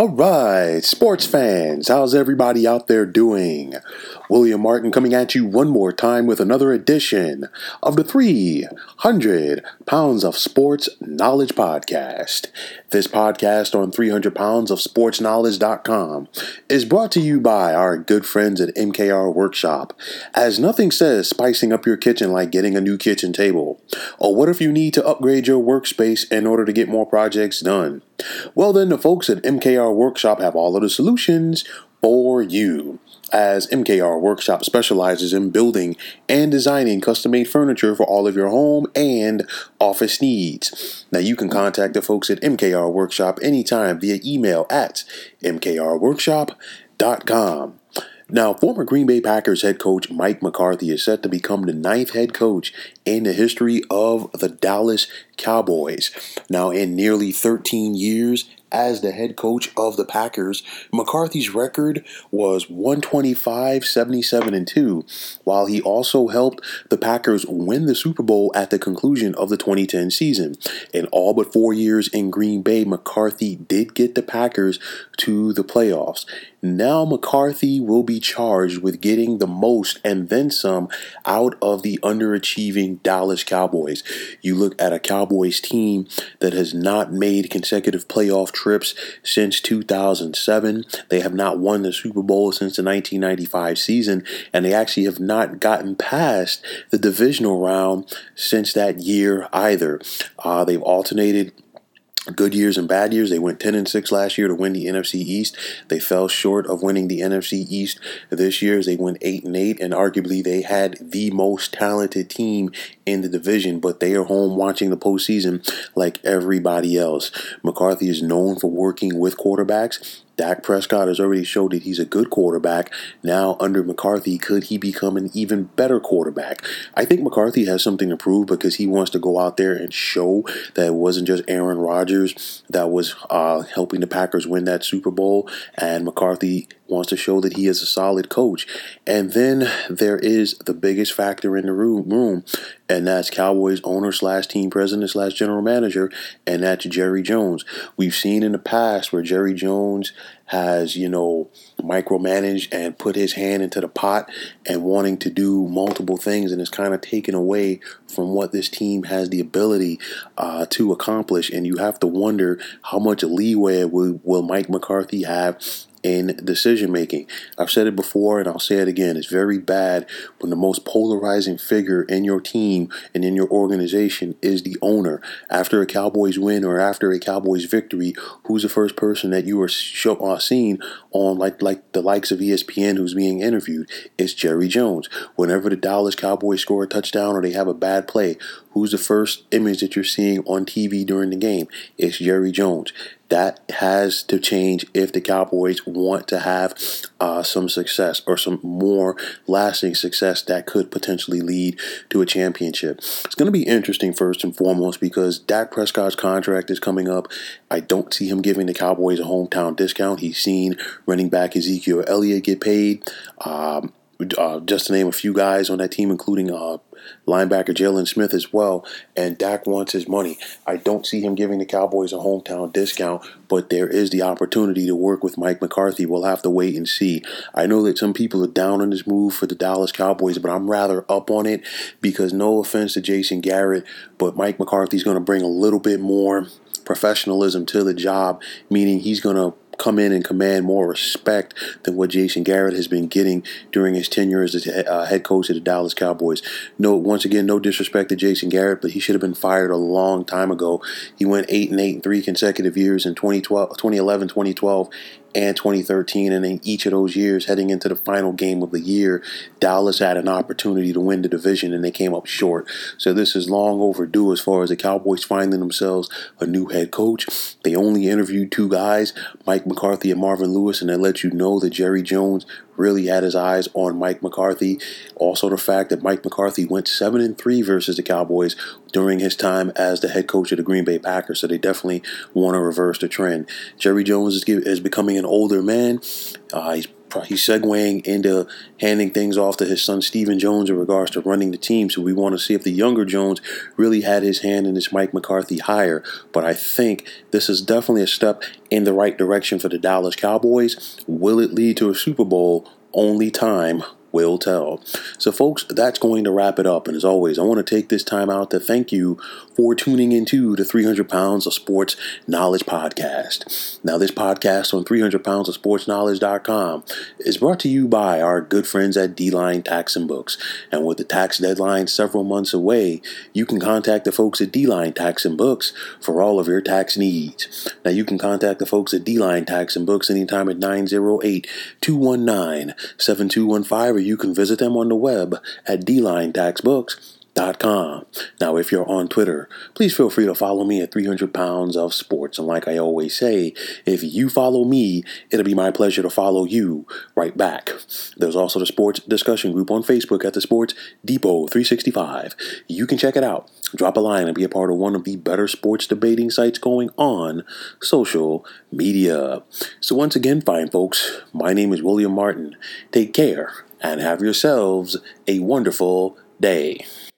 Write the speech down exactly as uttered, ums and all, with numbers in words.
All right, sports fans, how's everybody out there doing? William Martin coming at you one more time with another edition of the three hundred Pounds of Sports Knowledge Podcast. This podcast on three hundred pounds of sports knowledge dot com is brought to you by our good friends at M K R Workshop, as nothing says spicing up your kitchen like getting a new kitchen table. Or what if you need to upgrade your workspace in order to get more projects done? Well then, the folks at M K R Workshop have all of the solutions for you, as M K R Workshop specializes in building and designing custom-made furniture for all of your home and office needs. Now, you can contact the folks at M K R Workshop anytime via email at m k r workshop dot com. Now, former Green Bay Packers head coach Mike McCarthy is set to become the ninth head coach in the history of the Dallas Cowboys. Now, in nearly thirteen years as the head coach of the Packers, McCarthy's record was one twenty-five, seventy-seven, and two, while he also helped the Packers win the Super Bowl at the conclusion of the twenty ten season. In all but four years in Green Bay, McCarthy did get the Packers to the playoffs. Now McCarthy will be charged with getting the most and then some out of the underachieving Dallas Cowboys. You look at a Cowboys team that has not made consecutive playoff trips since two thousand seven. They have not won the Super Bowl since the nineteen ninety-five season, and they actually have not gotten past the divisional round since that year either. Uh, they've alternated good years and bad years. They went ten and six last year to win the N F C East. They fell short of winning the N F C East this year as they went eight and eight, and arguably they had the most talented team in the division, but they are home watching the postseason like everybody else. McCarthy is known for working with quarterbacks. Dak Prescott has already showed that he's a good quarterback. Now, under McCarthy, could he become an even better quarterback? I think McCarthy has something to prove because he wants to go out there and show that it wasn't just Aaron Rodgers that was uh, helping the Packers win that Super Bowl, and McCarthy wants to show that he is a solid coach. And then there is the biggest factor in the room, room and that's Cowboys owner slash team president slash general manager, and that's Jerry Jones. We've seen in the past where Jerry Jones has, you know, micromanaged and put his hand into the pot and wanting to do multiple things, and it's kind of taken away from what this team has the ability uh, to accomplish. And you have to wonder how much leeway will, will Mike McCarthy have in decision making. I've said it before and I'll say it again. It's very bad when the most polarizing figure in your team and in your organization is the owner. After a Cowboys win or after a Cowboys victory, who's the first person that you are show, uh, seen on like like the likes of E S P N who's being interviewed? It's Jerry Jones. Whenever the Dallas Cowboys score a touchdown or they have a bad play, who's the first image that you're seeing on T V during the game? It's Jerry Jones. That has to change if the Cowboys want to have uh, some success or some more lasting success that could potentially lead to a championship. It's going to be interesting first and foremost because Dak Prescott's contract is coming up. I don't see him giving the Cowboys a hometown discount. He's seen running back Ezekiel Elliott get paid. Um, uh, just to name a few guys on that team, including uh, linebacker Jalen Smith as well, and Dak wants his money. I don't see him giving the Cowboys a hometown discount, but there is the opportunity to work with Mike McCarthy. We'll have to wait and see. I know that some people are down on this move for the Dallas Cowboys, but I'm rather up on it because no offense to Jason Garrett, but Mike McCarthy's going to bring a little bit more professionalism to the job, meaning he's going to come in and command more respect than what Jason Garrett has been getting during his tenure as the uh, head coach of the Dallas Cowboys. No, once again, no disrespect to Jason Garrett, but he should have been fired a long time ago. He went eight and eight in three consecutive years in twenty twelve, twenty eleven, twenty twelve, and twenty thirteen, and in each of those years, heading into the final game of the year, Dallas had an opportunity to win the division, and they came up short. So this is long overdue as far as the Cowboys finding themselves a new head coach. They only interviewed two guys, Mike McCarthy and Marvin Lewis, and they let you know that Jerry Jones really had his eyes on Mike McCarthy. Also, the fact that Mike McCarthy went seven and three versus the Cowboys during his time as the head coach of the Green Bay Packers, so they definitely want to reverse the trend. Jerry Jones is, is becoming an older man. Uh, he's he's segueing into handing things off to his son Stephen Jones in regards to running the team. So we want to see if the younger Jones really had his hand in this Mike McCarthy hire. But I think this is definitely a step in the right direction for the Dallas Cowboys. Will it lead to a Super Bowl? Only time will tell. So folks, that's going to wrap it up. And as always, I want to take this time out to thank you for tuning into the three hundred pounds of Sports Knowledge podcast. Now, this podcast on three hundred pounds of sports knowledge dot com is brought to you by our good friends at D-Line Tax and Books. And with the tax deadline several months away, you can contact the folks at D-Line Tax and Books for all of your tax needs. Now, you can contact the folks at D-Line Tax and Books anytime at nine oh eight, two one nine, seven two one five, or you can visit them on the web at d line tax books dot com. Now, if you're on Twitter, please feel free to follow me at three hundred pounds of sports. And like I always say, if you follow me, it'll be my pleasure to follow you right back. There's also the sports discussion group on Facebook at the Sports Depot three sixty-five. You can check it out. Drop a line and be a part of one of the better sports debating sites going on social media. So once again, fine folks, my name is William Martin. Take care and have yourselves a wonderful day.